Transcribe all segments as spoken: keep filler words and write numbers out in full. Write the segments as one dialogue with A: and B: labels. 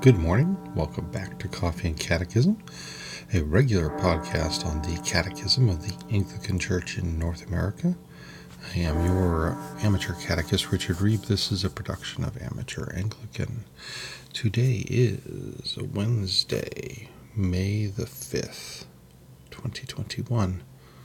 A: Good morning. Welcome back to Coffee and Catechism, a regular podcast on the Catechism of the Anglican Church in North America. I am your amateur catechist, Richard Reeb. This is a production of Amateur Anglican. Today is Wednesday, May the fifth, twenty twenty-one.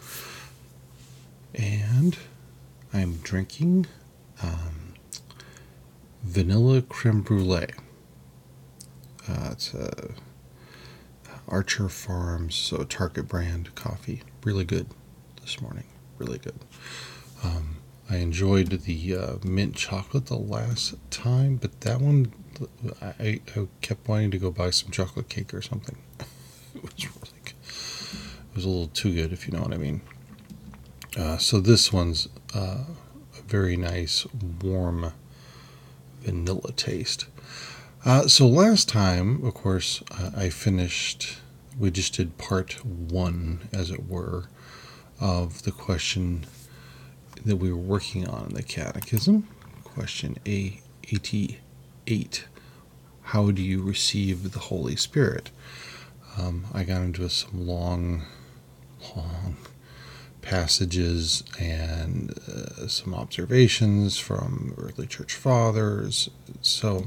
A: And I'm drinking um, vanilla creme brulee. Uh, it's a Archer Farms, so Target brand coffee. Really good this morning. Really good. Um, I enjoyed the uh, mint chocolate the last time, but that one, I, I kept wanting to go buy some chocolate cake or something. It was really good. It was a little too good, if you know what I mean. Uh, so this one's uh, a very nice, warm vanilla taste. Uh, so last time, of course, uh, I finished, we just did part one, as it were, of the question that we were working on in the Catechism, question A eighty-eight. How do you receive the Holy Spirit? Um, I got into some long, long passages and uh, some observations from early church fathers. So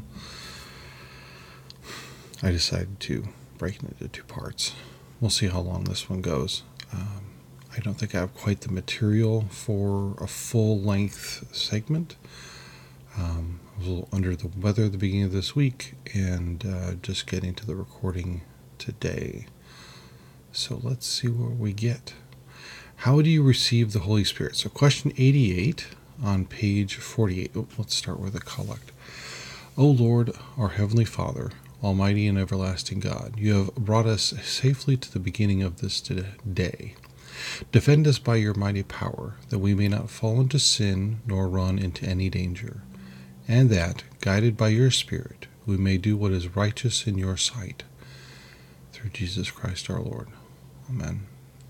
A: I decided to break it into two parts. We'll see how long this one goes. Um, I don't think I have quite the material for a full-length segment. Um, I was a little under the weather at the beginning of this week and uh, just getting to the recording today. So let's see where we get. How do you receive the Holy Spirit? So question eighty-eight on page forty-eight. Oh, let's start with a collect. O Lord, our Heavenly Father, Almighty and everlasting God, you have brought us safely to the beginning of this day. Defend us by your mighty power, that we may not fall into sin nor run into any danger, and that, guided by your Spirit, we may do what is righteous in your sight. Through Jesus Christ our Lord. Amen.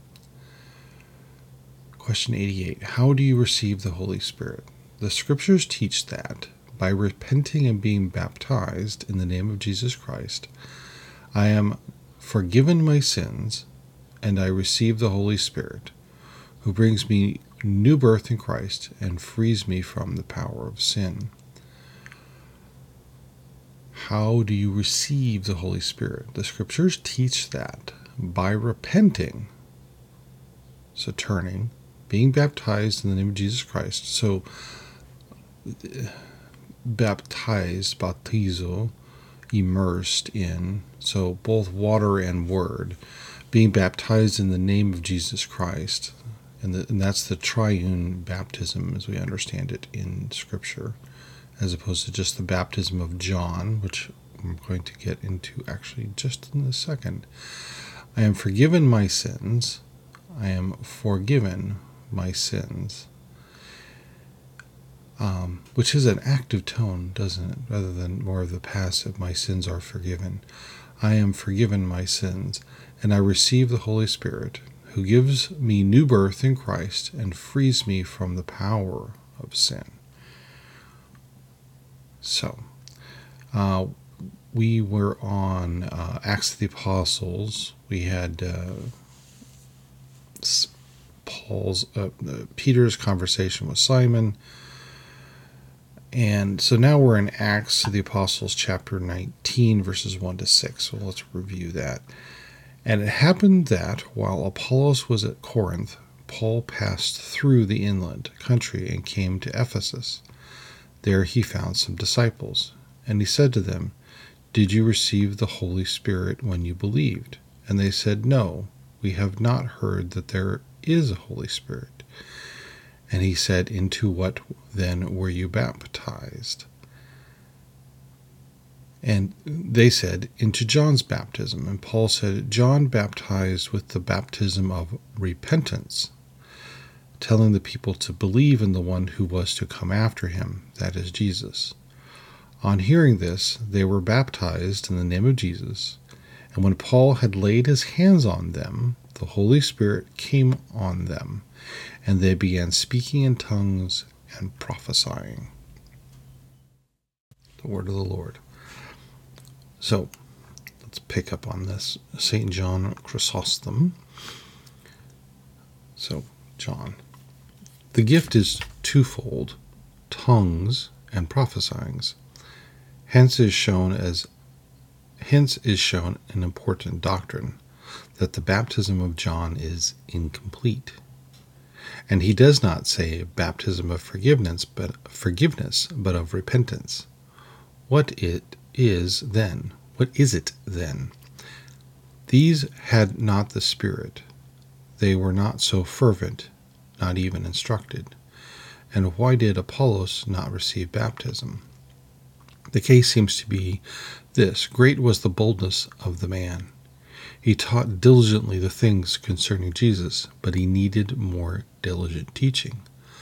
A: Question eighty-eight. How do you receive the Holy Spirit? The Scriptures teach that, by repenting and being baptized in the name of Jesus Christ, I am forgiven my sins, and I receive the Holy Spirit, who brings me new birth in Christ and frees me from the power of sin. How do you receive the Holy Spirit? The Scriptures teach that by repenting, so turning, being baptized in the name of Jesus Christ, so baptized, baptizo, immersed in, so both water and word, being baptized in the name of Jesus Christ, and, the, and that's the triune baptism as we understand it in Scripture, as opposed to just the baptism of John, which I'm going to get into actually just in a second. I am forgiven my sins. I am forgiven my sins. Um, which is an active tone, doesn't it? Rather than more of the passive, my sins are forgiven. I am forgiven my sins, and I receive the Holy Spirit, who gives me new birth in Christ and frees me from the power of sin. So, uh, we were on uh, Acts of the Apostles. We had uh, Paul's, uh, uh, Peter's conversation with Simon. And so now we're in Acts of the Apostles, chapter nineteen, verses one to six. So let's review that. And it happened that while Apollos was at Corinth, Paul passed through the inland country and came to Ephesus. There he found some disciples, and he said to them, Did you receive the Holy Spirit when you believed? And they said, No, we have not heard that there is a Holy Spirit. And he said, Into what then were you baptized? And they said, Into John's baptism. And Paul said, John baptized with the baptism of repentance, telling the people to believe in the one who was to come after him, that is Jesus. On hearing this, they were baptized in the name of Jesus. And when Paul had laid his hands on them, the Holy Spirit came on them, and they began speaking in tongues and prophesying. The word of the Lord. So let's pick up on this. Saint John Chrysostom. So, John. The gift is twofold, tongues and prophesyings. Hence is shown as hence is shown an important doctrine, that the baptism of John is incomplete. And he does not say baptism of forgiveness, but forgiveness, but of repentance. What it is then? What is it then? These had not the Spirit. They were not so fervent, not even instructed. And why did Apollos not receive baptism? The case seems to be this: great was the boldness of the man. He taught diligently the things concerning Jesus, but he needed more diligent teaching.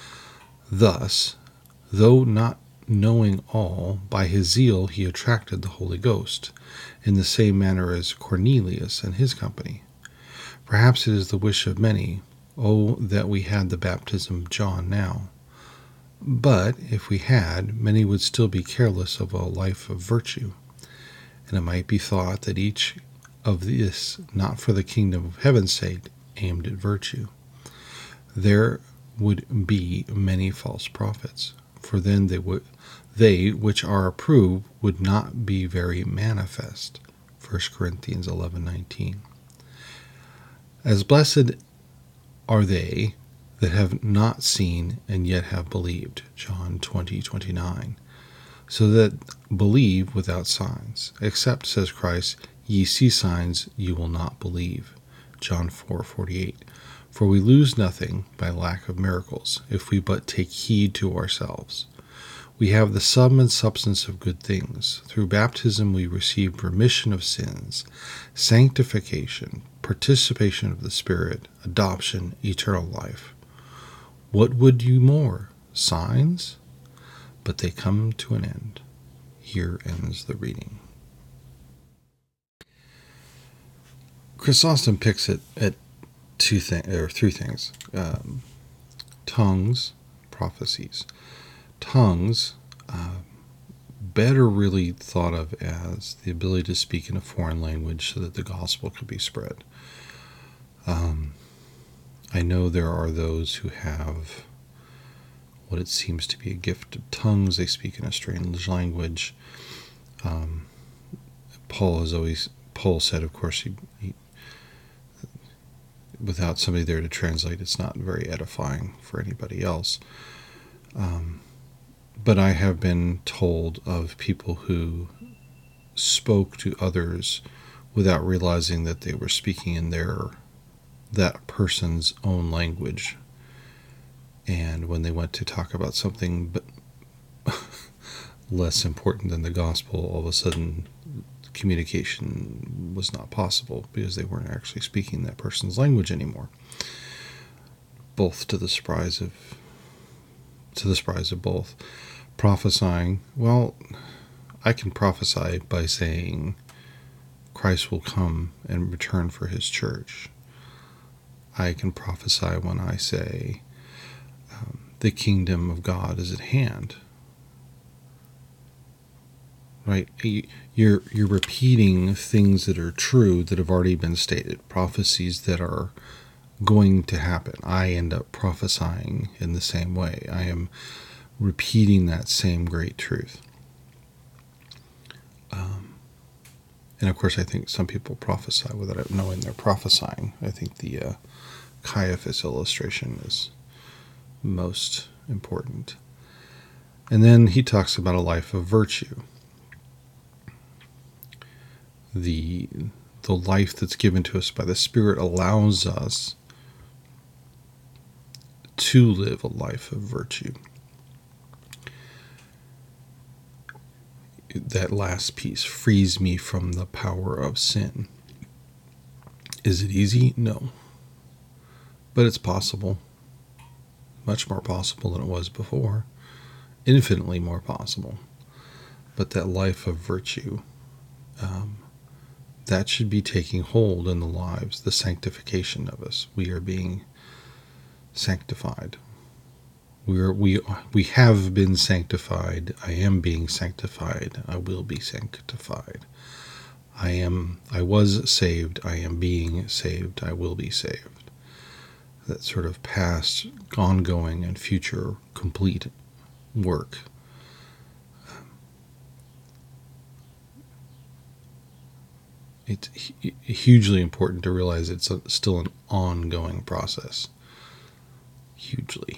A: Thus, though not knowing all, by his zeal he attracted the Holy Ghost, in the same manner as Cornelius and his company. Perhaps it is the wish of many, oh, that we had the baptism of John now. But if we had, many would still be careless of a life of virtue, and it might be thought that each of this, not for the kingdom of heaven's sake, aimed at virtue. There would be many false prophets, for then they would they which are approved would not be very manifest. First Corinthians eleven nineteen. As blessed are they that have not seen and yet have believed. John twenty twenty-nine. So that believe without signs, except, says Christ, ye see signs, you will not believe. John four forty-eight. For we lose nothing by lack of miracles, if we but take heed to ourselves. We have the sum and substance of good things. Through baptism we received remission of sins, sanctification, participation of the Spirit, adoption, eternal life. What would you more? Signs? But they come to an end. Here ends the reading. Chrysostom picks it at two things, or three things: um, tongues, prophecies. Tongues, uh, better really thought of as the ability to speak in a foreign language so that the gospel could be spread. Um, I know there are those who have what it seems to be a gift of tongues. They speak in a strange language. Um, Paul has always, Paul said, of course, he, he, without somebody there to translate, it's not very edifying for anybody else. Um, but I have been told of people who spoke to others without realizing that they were speaking in their that person's own language. And when they went to talk about something but less important than the gospel, all of a sudden communication was not possible because they weren't actually speaking that person's language anymore. Both to the surprise of to the surprise of both. Prophesying, well, I can prophesy by saying Christ will come and return for his church. I can prophesy when I say um, the kingdom of God is at hand. Right? You're you're repeating things that are true that have already been stated, prophecies that are going to happen. I end up prophesying in the same way. I am repeating that same great truth. Um, and of course, I think some people prophesy without knowing they're prophesying. I think the uh, Caiaphas illustration is most important. And then he talks about a life of virtue. The, the life that's given to us by the Spirit allows us to live a life of virtue. That last piece, frees me from the power of sin. Is it easy? No. But it's possible. Much more possible than it was before. Infinitely more possible. But that life of virtue, um, that should be taking hold in the lives, the sanctification of us. We are being sanctified. We are, we we have been sanctified. I am being sanctified. I will be sanctified. I am, I was saved, I am being saved, I will be saved. That sort of past, ongoing, and future complete work. It's hugely important to realize it's a, still an ongoing process. Hugely.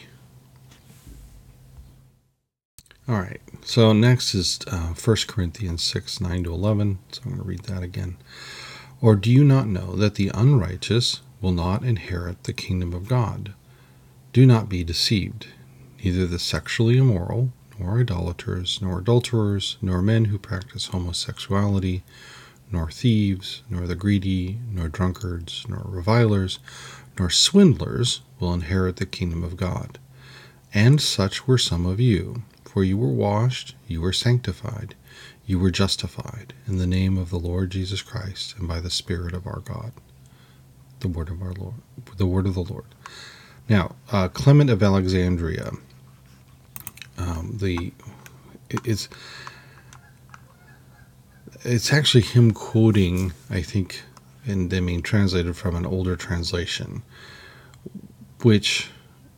A: All right, so next is uh, First Corinthians six, nine to eleven. So I'm going to read that again. Or do you not know that the unrighteous will not inherit the kingdom of God? Do not be deceived. Neither the sexually immoral, nor idolaters, nor adulterers, nor men who practice homosexuality, nor thieves, nor the greedy, nor drunkards, nor revilers, nor swindlers will inherit the kingdom of God. And such were some of you. For you were washed, you were sanctified, you were justified in the name of the Lord Jesus Christ and by the Spirit of our God. The word of our Lord, the word of the Lord. Now, uh, Clement of Alexandria, um, the it's it's actually him quoting, I think, and I mean translated from an older translation, which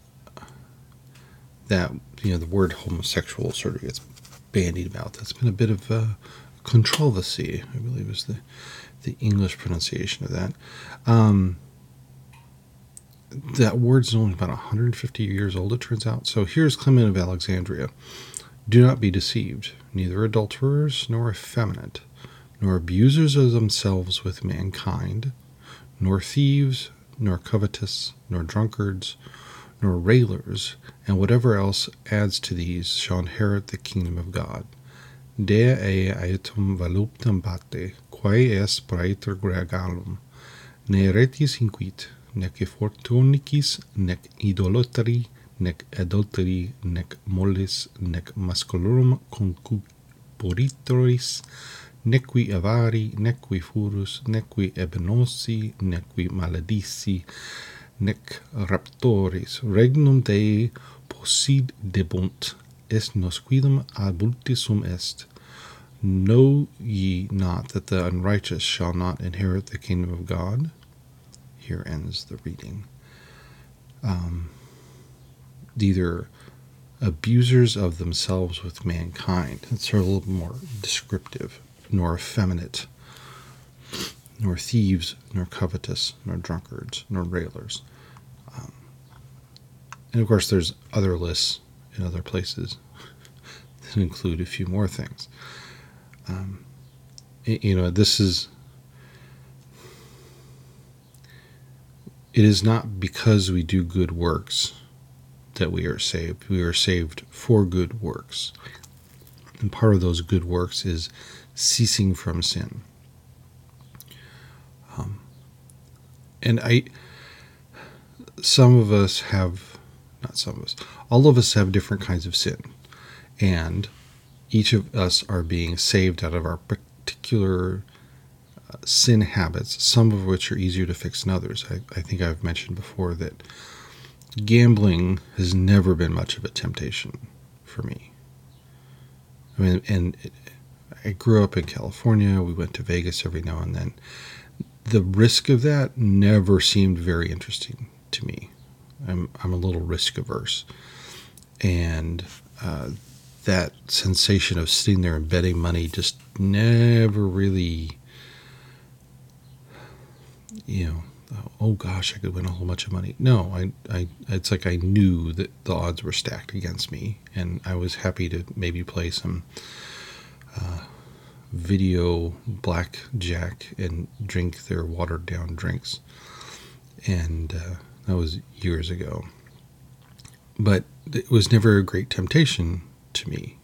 A: that, you know, the word homosexual sort of gets bandied about. That's been a bit of a controversy, I believe is the, the English pronunciation of that. Um, that word's only about one hundred fifty years old, it turns out. So here's Clement of Alexandria. Do not be deceived, neither adulterers, nor effeminate, nor abusers of themselves with mankind, nor thieves, nor covetous, nor drunkards, nor railers, and whatever else adds to these shall inherit the kingdom of God. Dea e aetum voluptam bate, quae es praeter gregalum, ne retis inquit, nec fortunicis, nec idolatri, nec adulteri, nec mollis, nec masculorum concuporitoris, nequi avari, nequi furus, nequi ebenosi, nequi maledici, nec raptoris, regnum Dei possidebunt, est nosquidum adultissum est. Know ye not that the unrighteous shall not inherit the kingdom of God? Here ends the reading. Um, either abusers of themselves with mankind. It's a little more descriptive. Nor effeminate, nor thieves, nor covetous, nor drunkards, nor railers. Um, and of course, there's other lists in other places that include a few more things. Um, you know, this is, it is not because we do good works that we are saved. We are saved for good works. And part of those good works is ceasing from sin. Um, and I, some of us have, not some of us, all of us have different kinds of sin. And each of us are being saved out of our particular uh, sin habits, some of which are easier to fix than others. I, I think I've mentioned before that gambling has never been much of a temptation for me. I mean, and it, I grew up in California. We went to Vegas every now and then. The risk of that never seemed very interesting to me. I'm I'm a little risk averse, and uh, that sensation of sitting there and betting money just never really, you know, oh gosh, I could win a whole bunch of money. No, I, I it's like I knew that the odds were stacked against me, and I was happy to maybe play some uh, video blackjack and drink their watered down drinks. And uh, that was years ago. But it was never a great temptation to me.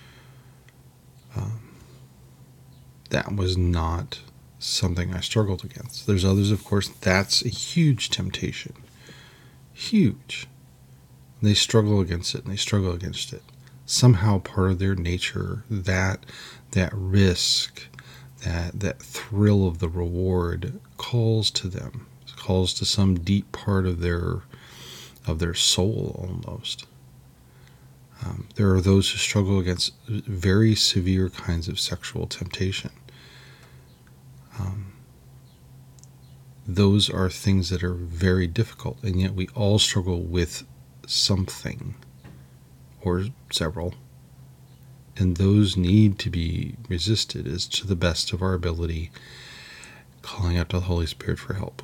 A: Um, that was not something I struggled against. There's others, of course, that's a huge temptation. Huge. They struggle against it, and they struggle against it. Somehow part of their nature, that that risk, that that thrill of the reward calls to them, calls to some deep part of their of their soul almost. Um, there are those who struggle against very severe kinds of sexual temptation. those are things that are very difficult, and yet we all struggle with something or several, and those need to be resisted as to the best of our ability, calling out to the Holy Spirit for help.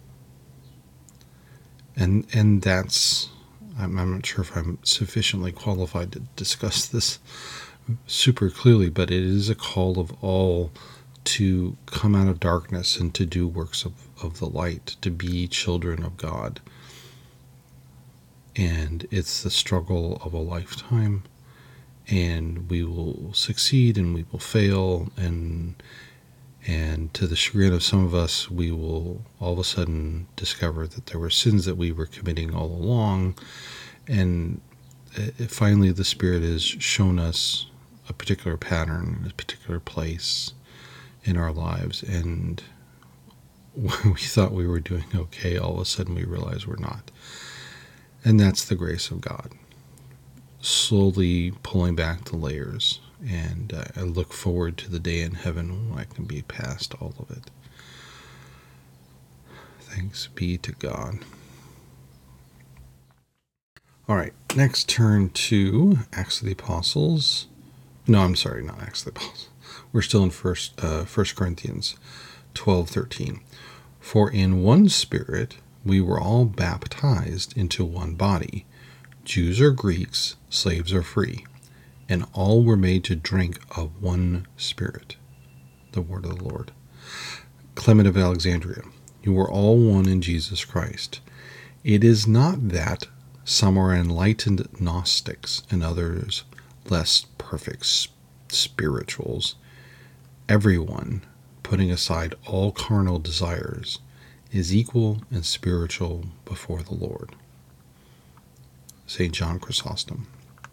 A: And and that's, I'm, I'm not sure if I'm sufficiently qualified to discuss this super clearly, but it is a call of all to come out of darkness and to do works of, of the light, to be children of God. And it's the struggle of a lifetime, and we will succeed and we will fail, and and to the chagrin of some of us, we will all of a sudden discover that there were sins that we were committing all along, and it, finally the Spirit has shown us a particular pattern, a particular place in our lives, and we thought we were doing okay, all of a sudden we realize we're not. And that's the grace of God, slowly pulling back the layers. And uh, I look forward to the day in heaven when I can be past all of it. Thanks be to God. All right, next turn to Acts of the Apostles. No, I'm sorry, not Acts of the Apostles. We're still in First uh, First Corinthians twelve thirteen. For in one Spirit we were all baptized into one body, Jews or Greeks, slaves or free, and all were made to drink of one Spirit. The word of the Lord. Clement of Alexandria, you are all one in Jesus Christ. It is not that some are enlightened Gnostics and others less perfect spirituals. Everyone, putting aside all carnal desires, is equal and spiritual before the Lord. Saint John Chrysostom.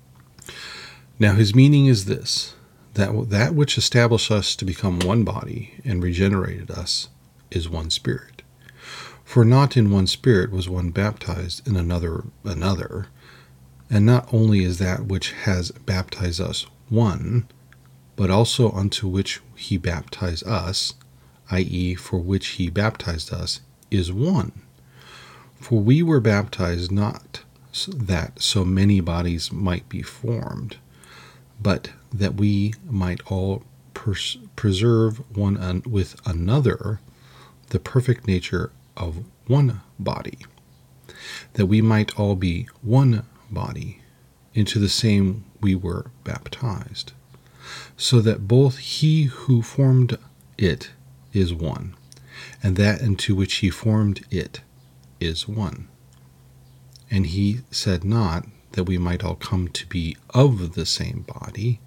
A: Now his meaning is this, that that which established us to become one body and regenerated us is one Spirit. For not in one Spirit was one baptized, in another another. And not only is that which has baptized us one, but also unto which he baptized us, that is, for which he baptized us, is one. For we were baptized not that so many bodies might be formed, but that we might all pers- preserve one un- with another the perfect nature of one body, that we might all be one body, into the same we were baptized, so that both he who formed it is one, and that into which he formed it is one. And he said not that we might all come to be of the same body,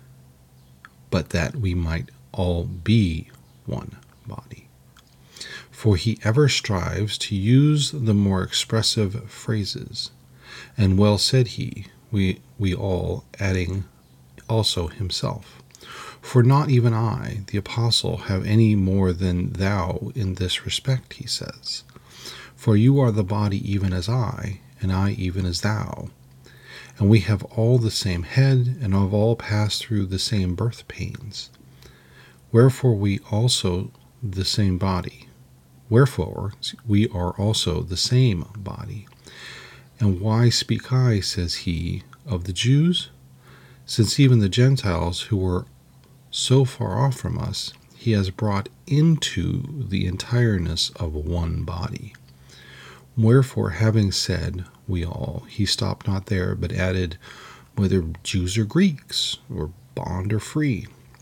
A: but that we might all be one body. For he ever strives to use the more expressive phrases, and well said he, we, we all, adding also himself. For not even I, the apostle, have any more than thou in this respect, he says. For you are the body even as I, and I even as thou. And we have all the same head, and have all passed through the same birth pains. Wherefore we also the same body. Wherefore we are also the same body. And why speak I, says he, of the Jews? Since even the Gentiles, who were so far off from us, he has brought into the entireness of one body. Wherefore, having said we all, he stopped not there, but added, whether Jews or Greeks, or bond or free.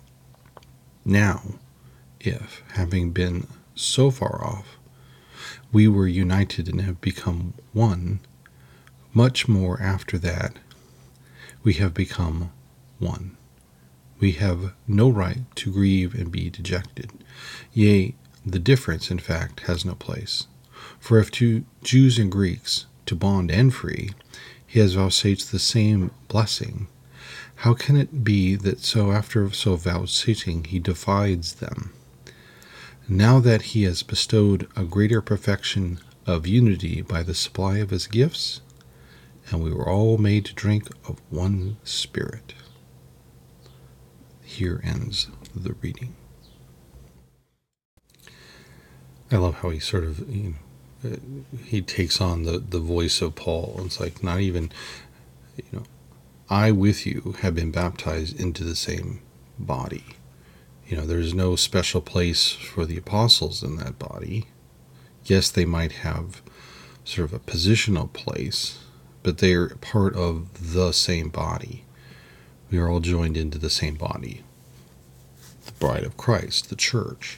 A: Now, if, having been so far off, we were united and have become one, much more after that we have become one. We have no right to grieve and be dejected. Yea, the difference, in fact, has no place. For if to Jews and Greeks, to bond and free, he has vouchsafed the same blessing, how can it be that so after so vouchsafing he divides them? Now that he has bestowed a greater perfection of unity by the supply of his gifts, and we were all made to drink of one Spirit. Here ends the reading. I love how he sort of, you know, uh, he takes on the, the voice of Paul. It's like not even, you know, I with you have been baptized into the same body. You know, there's no special place for the apostles in that body. Yes, they might have sort of a positional place, but they're part of the same body. We are all joined into the same body, the bride of Christ, the church.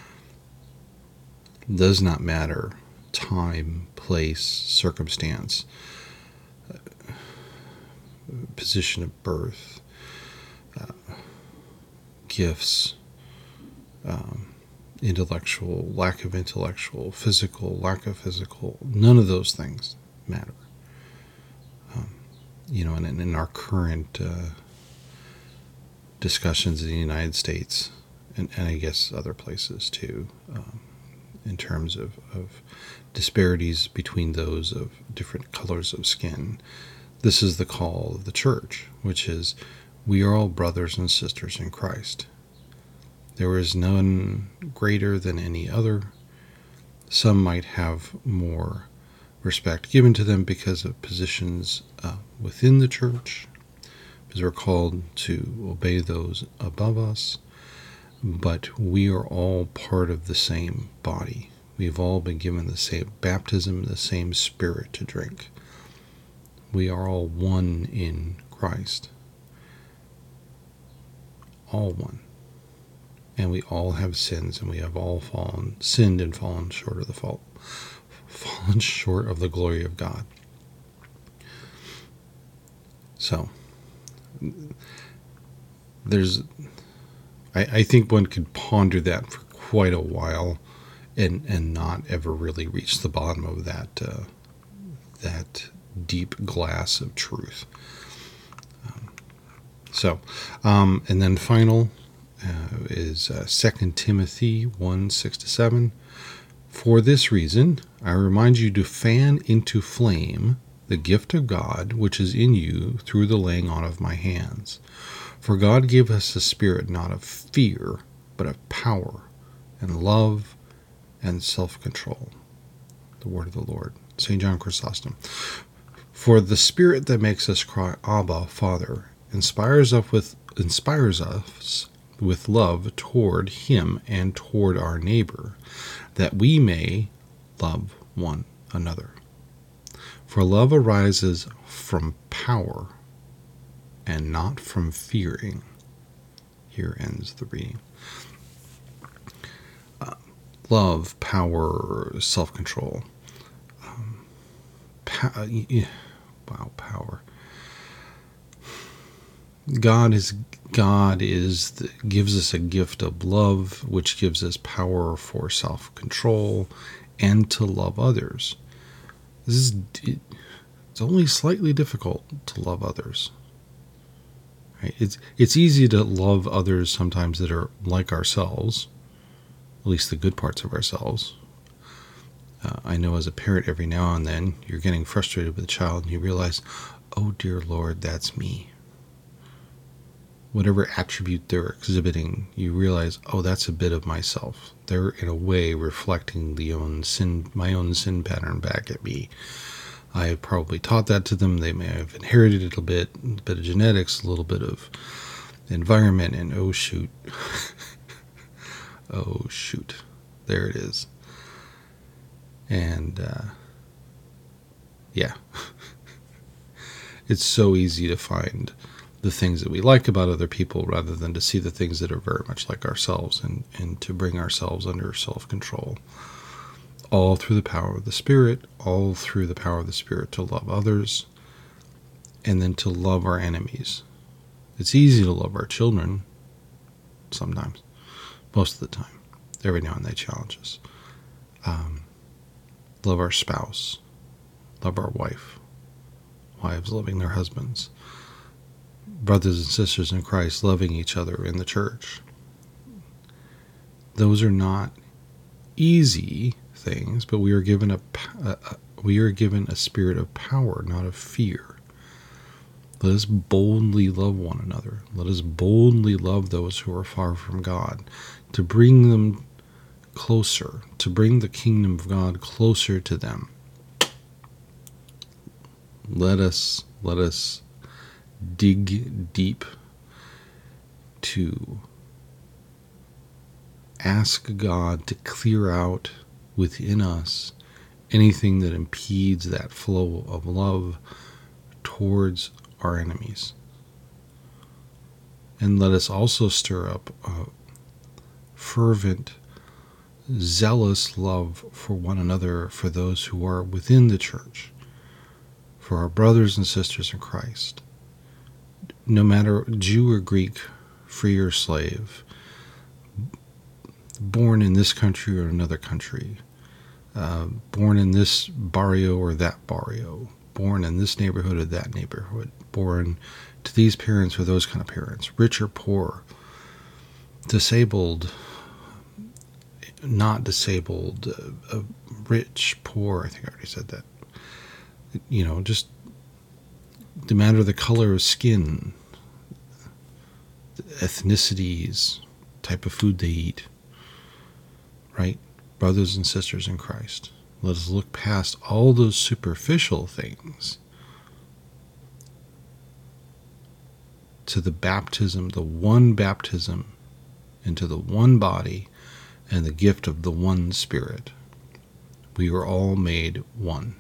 A: It does not matter time, place, circumstance, position of birth, uh, gifts, um, intellectual, lack of intellectual, physical, lack of physical. None of those things matter. Um, you know, and, and in our current uh, discussions in the United States, and, and I guess other places too, um, in terms of, of disparities between those of different colors of skin, this is the call of the church, which is we are all brothers and sisters in Christ. There is none greater than any other. Some might have more respect given to them because of positions uh, within the church, because we're called to obey those above us. But we are all part of the same body. We've all been given the same baptism, the same Spirit to drink. We are all one in Christ. All one. And we all have sins, and we have all fallen, sinned and fallen short of the fault, fallen short of the glory of God. So, there's, I, I think one could ponder that for quite a while, and and not ever really reach the bottom of that uh, that deep glass of truth. Um, so, um, and then final. Uh, is uh, Second Timothy one, six to seven. For this reason, I remind you to fan into flame the gift of God which is in you through the laying on of my hands. For God gave us a spirit not of fear, but of power and love and self-control. The word of the Lord. Saint John Chrysostom. For the Spirit that makes us cry, Abba, Father, inspires us with inspires us with love toward him and toward our neighbor, that we may love one another. For love arises from power and not from fearing. Here ends the reading. Uh, love, power, self-control. Um, pa- wow, power. God is God is the, gives us a gift of love, which gives us power for self-control and to love others. This is it, it's only slightly difficult to love others. Right? It's it's easy to love others sometimes that are like ourselves, at least the good parts of ourselves. Uh, I know as a parent, every now and then you're getting frustrated with a child, and you realize, oh dear Lord, that's me. Whatever attribute they're exhibiting, you realize, oh, that's a bit of myself. They're in a way reflecting the own sin, my own sin pattern back at me. I have probably taught that to them. They may have inherited it a bit, a bit of genetics, a little bit of environment, and oh shoot, oh shoot, there it is. And uh, yeah, it's so easy to find the things that we like about other people rather than to see the things that are very much like ourselves, and, and to bring ourselves under self-control. All through the power of the Spirit, all through the power of the Spirit to love others, and then to love our enemies. It's easy to love our children sometimes, most of the time. Every now and then they challenge us. Um, love our spouse, love our wife, wives loving their husbands, brothers and sisters in Christ loving each other in the church. Those are not easy things, but we are given a, a, a we are given a spirit of power, not of fear. Let us boldly love one another. Let us boldly love those who are far from God, to bring them closer, to bring the kingdom of God closer to them. Let us, let us dig deep to ask God to clear out within us anything that impedes that flow of love towards our enemies. And let us also stir up a fervent, zealous love for one another, for those who are within the church, for our brothers and sisters in Christ. No matter Jew or Greek, free or slave, born in this country or another country, uh, born in this barrio or that barrio, born in this neighborhood or that neighborhood, born to these parents or those kind of parents, rich or poor, disabled, not disabled, uh, uh, rich, poor, I think I already said that. You know, just no matter the color of skin, ethnicities, type of food they eat, right? Brothers and sisters in Christ. Let us look past all those superficial things to the baptism, the one baptism into the one body and the gift of the one Spirit. We are all made one.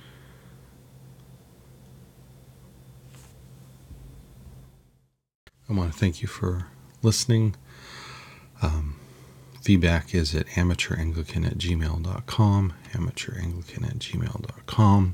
A: I want to thank you for listening. Um, feedback is at amateuranglican at gmail dot com, amateuranglican at gmail dot com.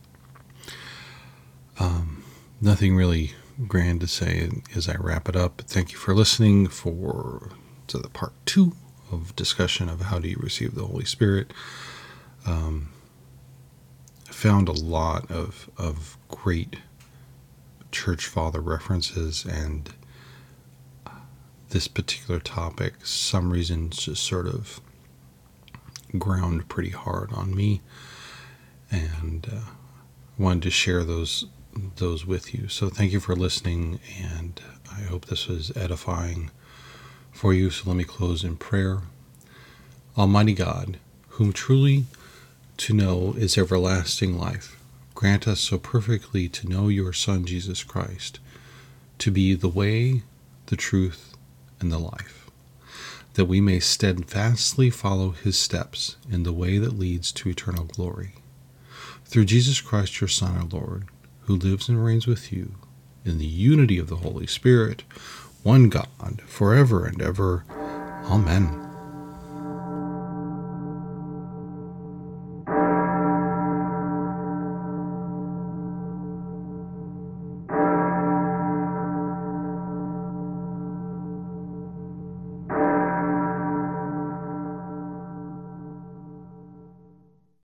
A: Um, nothing really grand to say as I wrap it up. Thank you for listening for to the part two of discussion of how do you receive the Holy Spirit. Um, I found a lot of of great church father references, and this particular topic, some reasons, just sort of ground pretty hard on me, and uh, wanted to share those those with you. So thank you for listening, and I hope this was edifying for you. So let me close in prayer. Almighty God, whom truly to know is everlasting life, grant us so perfectly to know your Son, Jesus Christ, to be the way, the truth, and the life, that we may steadfastly follow his steps in the way that leads to eternal glory. Through Jesus Christ, your Son, our Lord, who lives and reigns with you in the unity of the Holy Spirit, one God, forever and ever. Amen.